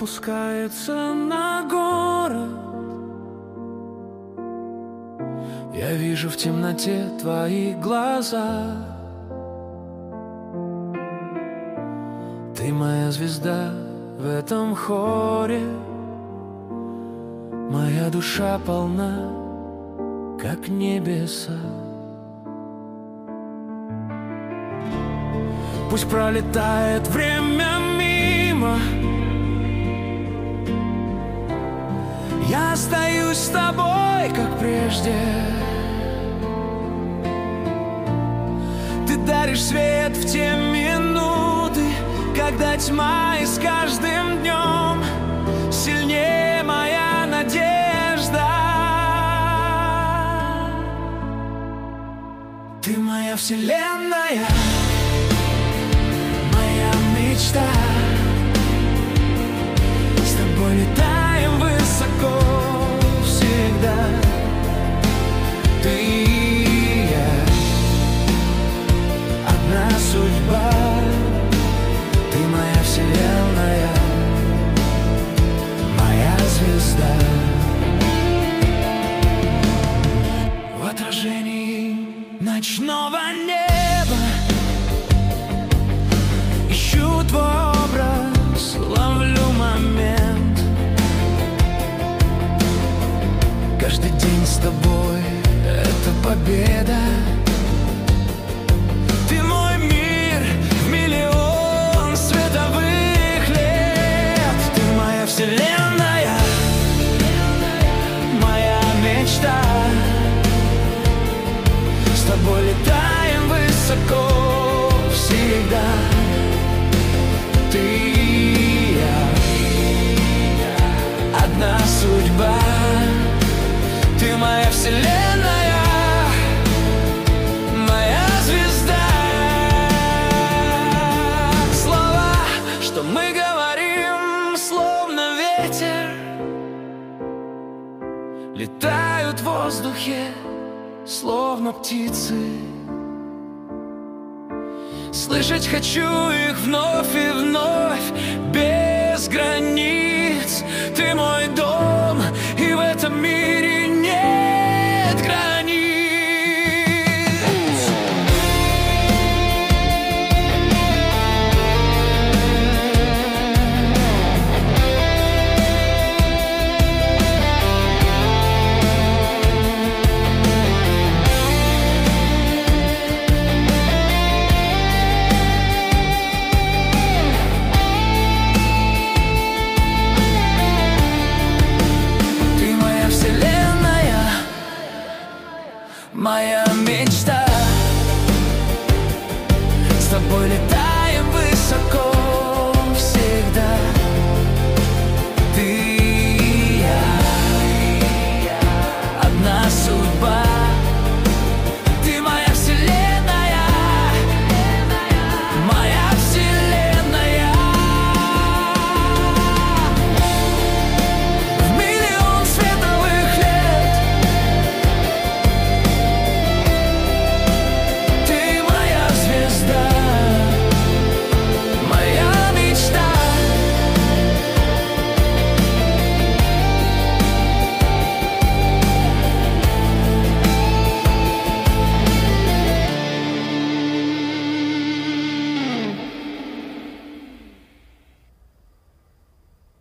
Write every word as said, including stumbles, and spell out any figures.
опускается на город. Я вижу в темноте твои глаза. Ты моя звезда в этом хоре. Моя душа полна, как небеса. Пусть пролетает время мимо, я остаюсь с тобой, как прежде. Ты даришь свет в те минуты, когда тьма, и с каждым днем сильнее моя надежда. Ты моя вселенная, моя мечта. С тобой летаем высоко всегда. Ты и я, одна судьба. Ты моя вселенная, моя звезда. В отражении ночного неба ищу твой образ, ловлю момент. Каждый день с тобой — это победа. Ты мой мир в миллион световых лет. Ты моя вселенная, моя мечта. С тобой летаем высоко всегда. Ты и я, одна судьба. Ты моя вселенная, моя звезда. Слова, что мы говорим, словно ветер, летают в воздухе, словно птицы. Слышать хочу их вновь и вновь, без границ. Ты мой